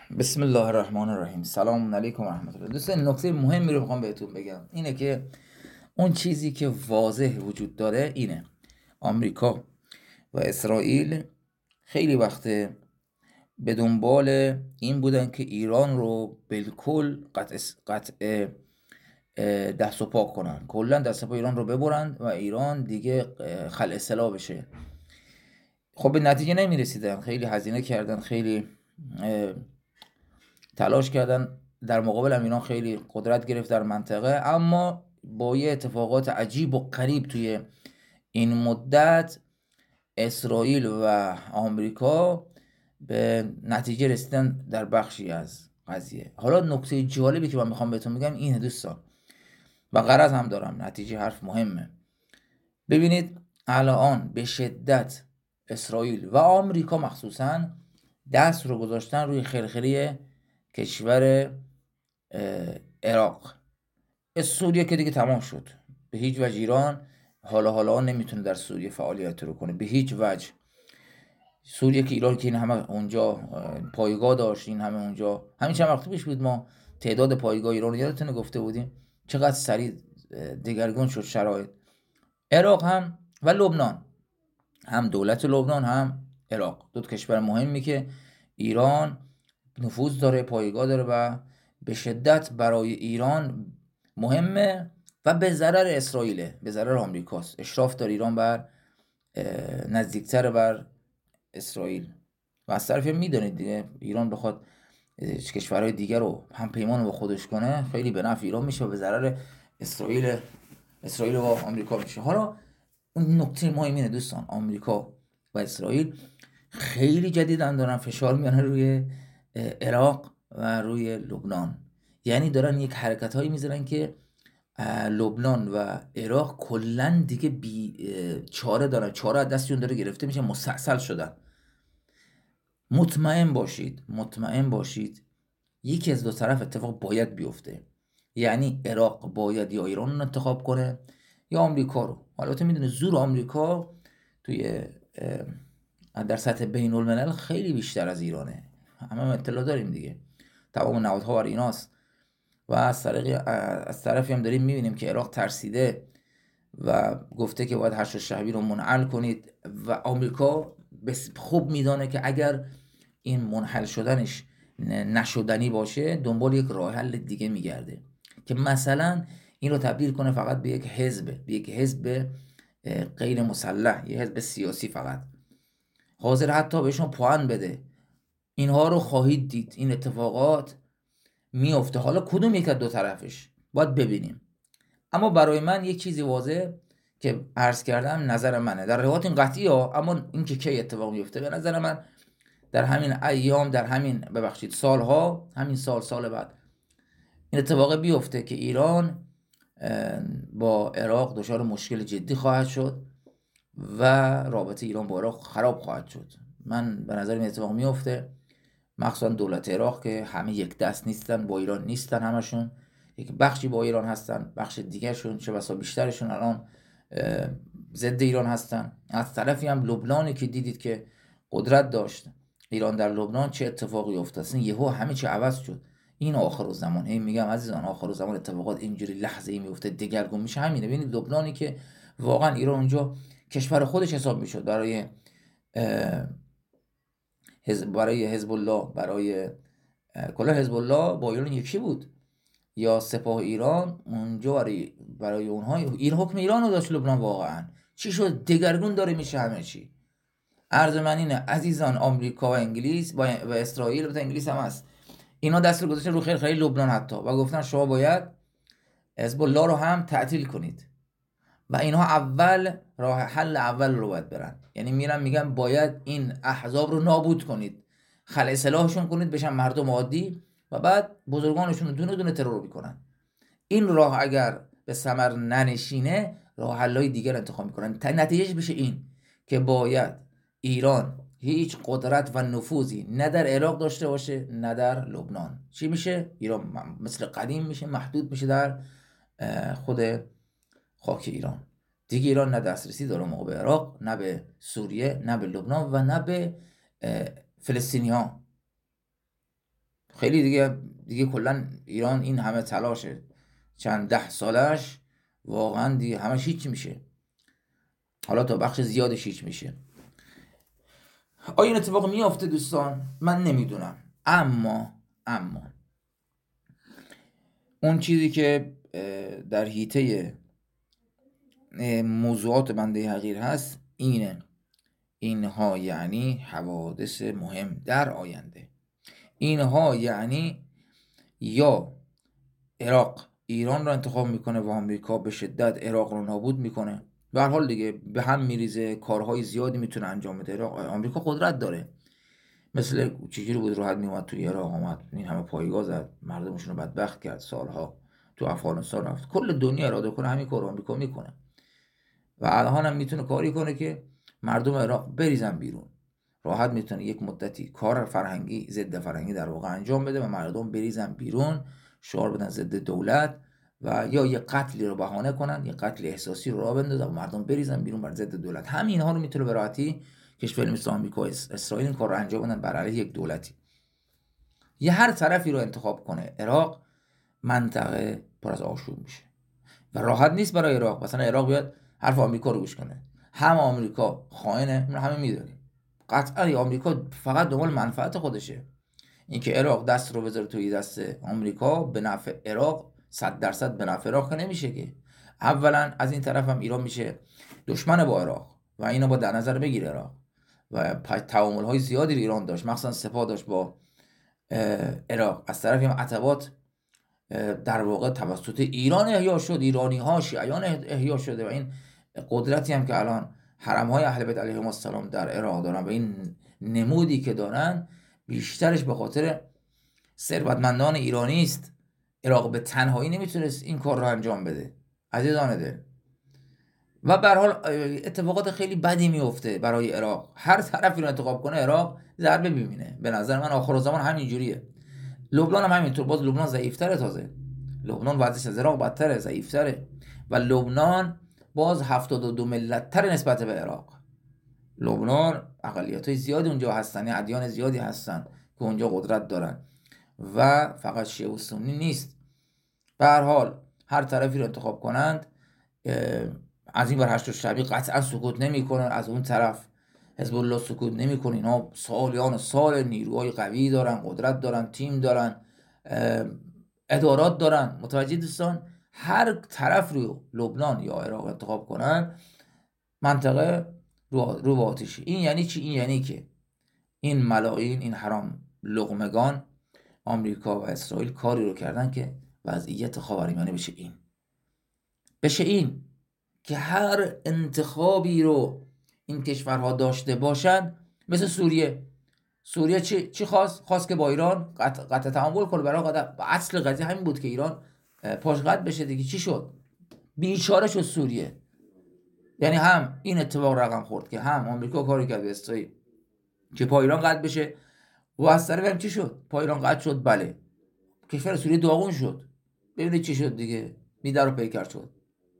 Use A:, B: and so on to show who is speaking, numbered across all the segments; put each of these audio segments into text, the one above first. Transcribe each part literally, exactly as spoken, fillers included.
A: بسم الله الرحمن الرحیم. سلام علیکم و رحمت الله. دوستان، نکته مهمی رو میخوام بهتون بگم، اینه که اون چیزی که واضح وجود داره اینه: آمریکا و اسرائیل خیلی وقته به دنبال این بودن که ایران رو بالکل قطع قطع دست و پا کنن، کلا دست و پا ایران رو ببرن و ایران دیگه خلع سلاح بشه. خب به نتیجه نمیرسیدن، خیلی هزینه کردن، خیلی تلاش کردن، در مقابل هم ایران خیلی قدرت گرفت در منطقه. اما با یه اتفاقات عجیب و غریب توی این مدت اسرائیل و آمریکا به نتیجه رسیدن در بخشی از قضیه. حالا نکته جالبی که من میخوام بهتون بگم اینه دوستان، و غرض هم دارم، نتیجه حرف مهمه. ببینید الان به شدت اسرائیل و آمریکا مخصوصا دست رو گذاشتن روی خرخری کشور عراق. سوریه که دیگه تمام شد، به هیچ وجه ایران حالا حالا نمیتونه در سوریه فعالیت رو کنه، به هیچ وجه. سوریه که ایران که این همه اونجا پایگاه داشت، این همه اونجا، همین چند وقت پیش بود ما تعداد پایگاه ایران رو یادتونه گفته بودیم چقدر سریع دگرگون شد شرایط. عراق هم و لبنان، هم دولت لبنان هم عراق، دو کشور مهمی که ایران نفوذ داره، پایگاه داره و به شدت برای ایران مهمه و به ضرر اسرائیله، به ضرر آمریکاست. اشراف داره ایران بر نزدیکتر بر اسرائیل. و از طرفی میدونید دیگه، ایران بخواد کشورهای دیگر رو هم پیمان با خودش کنه، خیلی به نفع ایران میشه و به ضرر اسرائیل اسرائیل و آمریکا میشه. حالا اون نکته مهم اینه دوستان، آمریکا و اسرائیل خیلی جدیدن دارن فشار میانن روی عراق و روی لبنان. یعنی دارن یک حرکت هایی میذارن که لبنان و عراق کلن دیگه بی چاره دارن، چاره از دستشون داره گرفته میشه، مستعسل شدن. مطمئن باشید مطمئن باشید یکی از دو طرف اتفاق باید بیفته. یعنی عراق باید یا ایران رو انتخاب کنه یا آمریکا رو. حالا تو میدونی زور آمریکا توی در سطح بین الملل خیلی بیشتر از ایرانه، همه هم اطلاع داریم دیگه، تمام نهادها بر ایناست. و از طریق از طرفی هم داریم میبینیم که عراق ترسیده و گفته که باید هشت شعبی رو منحل کنید و آمریکا خوب میدانه که اگر این منحل شدنش نشدنی باشه دنبال یک راه حل دیگه میگرده که مثلا این رو تبدیل کنه فقط به یک حزب، به یک حزب غیر مسلح، یک حزب سیاسی فقط. حاضر حتی بهشون پوان بده. اینها رو خواهید دید، این اتفاقات میفته. حالا کدوم یک از دو طرفش باید ببینیم. اما برای من یک چیزی واضح که عرض کردم نظر منه، در روایات این قطعی ها، اما این که کی اتفاق میفته به نظر من در همین ایام، در همین ببخشید سالها، همین سال سال بعد این اتفاق بیفته که ایران با عراق دچار مشکل جدی خواهد شد و رابطه ایران با عراق خراب خواهد شد. من به نظر این اتفاق میفته، مخصوصا دولت عراق که همه یک دست نیستن، با ایران نیستن، همشون یک بخشی با ایران هستن، بخش دیگرشون چه بسا بیشترشون الان ضد ایران هستن. از طرفی هم لبنانی که دیدید که قدرت داشت ایران در لبنان، چه اتفاقی افتاد، اصلا یهو همه چی عوض شد. این آخرالزمان، این میگم عزیزان آخرالزمان اتفاقات اینجوری لحظه ای میفته، دگرگون میشه. همینه، ببینید لبنانی که واقعا ایران اونجا کشور خودش حساب میشد برای حزب برای حزب الله، برای کلا حزب الله با ایران یکی بود، یا سپاه ایران اونجا برای برای اونها این حکم ایران رو داشت لبنان. واقعا چی شد؟ دگرگون داره میشه همه چی. عرض من اینه عزیزان، آمریکا و انگلیس و اسرائیل، البته انگلیس هم هست، اینا دست رو گذاشتن رو خیر خیلی لبنان حتی و گفتن شما باید حزب الله رو هم تعطیل کنید و اینها اول راه حل اول رو باید برن. یعنی میرن میگن باید این احزاب رو نابود کنید، خلع سلاحشون کنید، بشن مردم عادی و بعد بزرگانشون رو دونه دونه ترور میکنن. این راه اگر به ثمر ننشینه راه حلای دیگر انتخاب میکنن. نتیجهش بشه این که باید ایران هیچ قدرت و نفوذی نه در عراق داشته باشه نه در لبنان. چی میشه؟ ایران مثل قدیم میشه، محدود میشه در خود خاک ایران. دیگه ایران نه دسترسی داره موقع به عراق، نه به سوریه، نه به لبنان و نه به فلسطینی ها. خیلی دیگه دیگه کلا ایران این همه تلاشه چند ده سالش واقعا دیگه همش هیچ میشه، حالا تا بخش زیادش هیچ میشه. آیا این اتفاق میافته دوستان؟ من نمیدونم، اما اما اون چیزی که در حیطه موضوعات بنده حقیر هست اینه، اینها یعنی حوادث مهم در آینده. اینها یعنی یا عراق ایران رو انتخاب میکنه و آمریکا به شدت عراق رو نابود میکنه، به هر حال دیگه به هم میریزه، کارهای زیادی میتونه انجام بده. عراق آمریکا قدرت داره، مثل چجوری بود راحت میومد توی عراق، اومد این همه پایگاه زد، مردمشون رو بدبخت کرد، سالها تو افغانستان رفت، کل دنیا اراده کنه همین کارو آمریکا میکنه و الان هم میتونه کاری کنه که مردم عراق بریزن بیرون، راحت میتونه یک مدتی کار فرهنگی ضد فرهنگی در واقع انجام بده و مردم بریزن بیرون، شعار بدن ضد دولت و یا یه قتلی رو بهانه کنن، یه قتل احساسی رو راه بندازن و مردم بریزن بیرون بر ضد دولت. همین اینها رو میتونه به راحتی کشور مثل آمریکا و اسرائیل این کار رو انجام بدن بر علیه یک دولتی. یه هر طرفی رو انتخاب کنه عراق، منطقه پر از آشوب میشه و راحت نیست برای عراق. مثلا عراق بیاد حرف آمریکا رو گوش کنه، هم آمریکا خائنه، همه میدونیم قطعا آمریکا فقط دنبال منفعت خودشه. اینکه عراق دست رو بذاره توی دست آمریکا به نفع عراق، صد درصد به نفع عراق نمیشه که. اولا از این طرف هم ایران میشه دشمن با عراق و اینو با در نظر بگیره عراق و تعامل های زیادی رو ایران داشت، مخصوصا سپاه داشت با عراق. از طرفی هم عتبات در واقع توسط ایران احیا شد، ایرانی ها شیعیان احیا شده و این قدرتی هم که الان حرم های اهل بیت علیهم السلام در عراق دارن و این نمودی که دارن بیشترش به خاطر ثروتمندان ایرانی است. عراق به تنهایی نمیتونست این کار رو انجام بده عزیزان دل و به هر حال اتفاقات خیلی بدی میفته برای عراق. هر طرفی رو انتخاب کنه عراق ضربه ببینه. به نظر من آخرالزمان همینجوریه. لبنان هم همینطور، باز لبنان ضعیف‌تره، تازه لبنان وضعش از عراق بدتره، ضعیف‌تره و لبنان باز هفتاد و دو ملت‌تر نسبت به عراق. لبنان اقلیت‌های زیادی اونجا هستن، یعنی ادیان زیادی هستن که اونجا قدرت دارن و فقط شیعه و سنی نیست. به هر حال هر طرفی رو انتخاب کنند، از این بر هشت شبی قطعا سکوت نمی‌کنن، از اون طرف حزب الله سکوت نمی‌کنه. اینا سالیان سال نیروهای قوی دارن، قدرت دارن، تیم دارن، ادارات دارن. متوجه دوستان؟ هر طرف رو لبنان یا عراق انتخاب کنن منطقه رو رو به آتیشه. این یعنی چی؟ این یعنی که این ملاعین، این حرام لقمگان آمریکا و اسرائیل کاری رو کردن که وضعیت خاورمیانه بشه این بشه این که هر انتخابی رو این کشورها داشته باشن، مثل سوریه. سوریه چی چی خواست؟ خواست که با ایران قطع قطع تعامل کنه. برای قطع اصل قضیه همین بود که ایران پاش قطع بشه دیگه. چی شد؟ بیچاره شد سوریه. یعنی هم این اتفاق رقم خورد که هم آمریکا کاری کرد به اسرائیل که پا ایران قطع بشه و از طرف هم چی شد؟ پا ایران قطع شد، بله کشور سوریه داغون شد. ببینید چی شد دیگه، میدر و پیکر شد.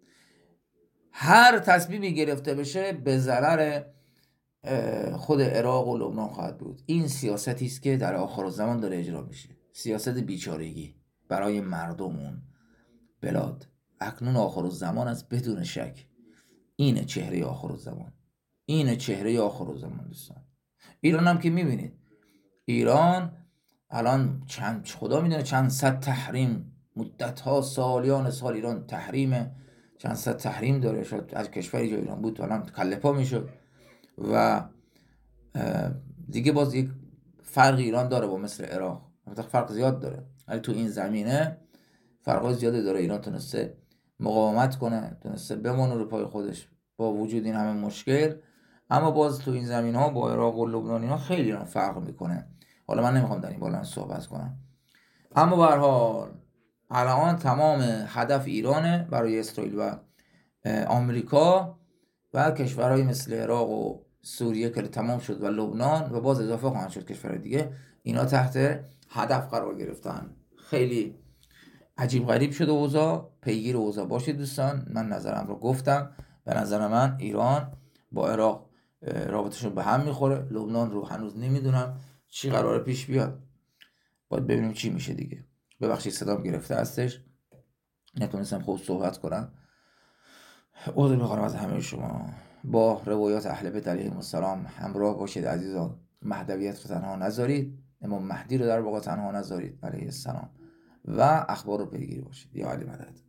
A: هر تصمیمی گرفته بشه به ضرر خود عراق و لبنان خواهد بود. این سیاستی است که در آخرالزمان داره اجرا میشه، سیاست بیچارگی برای مردمون بلاد. اکنون آخرالزمان است بدون شک. اینه چهره آخرالزمان، اینه چهره آخرالزمان دوستان. ایران هم که میبینید، ایران الان چند خدا میدونه چند صد تحریم، مدت ها سالیان سال ایران تحریم، چند صد تحریم داره. شاید از کشوری جای ایران بود تو الان کله پا میشد و دیگه باز یک فرق ایران داره با مثل عراق، فرق زیاد داره، ولی تو این زمینه فرق زیادی داره. ایران تونسته مقاومت کنه، تونسته بمونه رو پای خودش با وجود این همه مشکل، اما باز تو این زمین ها با عراق و لبنان اینا خیلی ایران فرق میکنه. حالا من نمیخوام در این بالا صحبت کنم، اما به هر حال الان تمام هدف ایرانه برای اسرائیل و آمریکا و کشورهای مثل عراق و سوریه که تمام شد و لبنان و باز اضافه خواهند شد کشورهای دیگه، اینا تحت هدف قرار گرفتن. خیلی عجیب غریب شده اوضاع. پیگیر اوضاع باشید دوستان. من نظرم رو گفتم. به نظر من ایران با عراق رابطشون به هم میخوره. لبنان رو هنوز نمیدونم چی قراره پیش بیاد. باید ببینیم چی میشه دیگه. ببخشید صدام گرفته هستش، نتونستم خوب صحبت کنم. عذر میخوام از همه شما. با روایات اهل بیت علیهم السلام همراه باشید عزیزان. مهدویت رو تنها نذارید، امام مهدی رو در واقع تنها نذارید علیه السلام، و اخبار رو پیگیر باشید. یا علی مدد.